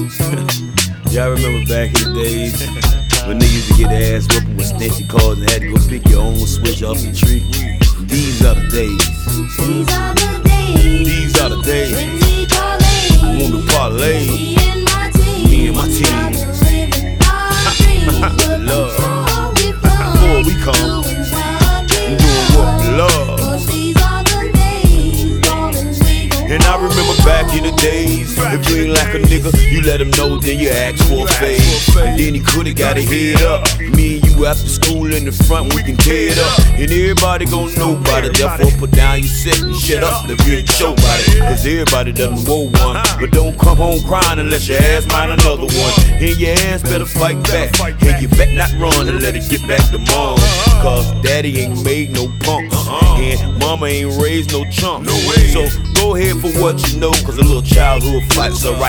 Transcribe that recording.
Y'all remember back in the days when niggas used to get their ass whooping with snatching cars and had to go pick your own switch off the tree? These are the days. These are the days. These are the days. When we parlay. I want to parlay. Me and my team. Me and my team. Living our dreams. But Love. before we come, I'm doing what we love. 'cause these are the days. Darling, we gon' And I remember back in the days, if you ain't like a nigga, you let him know, then you ask for a fade. And then he coulda got a head up. Me and you after school in the front, we can tear it up. And everybody gon' know about it. Therefore put down your set and shut up if you ain't show about it. Cause everybody done wore one. But don't come home crying unless your ass mind another one. And your ass better fight back. And you bet not run and let it get back to mom. Cause daddy ain't made no punks. And mama ain't raised no chumps. So go ahead for what you know, cause a little childhood fight's alright.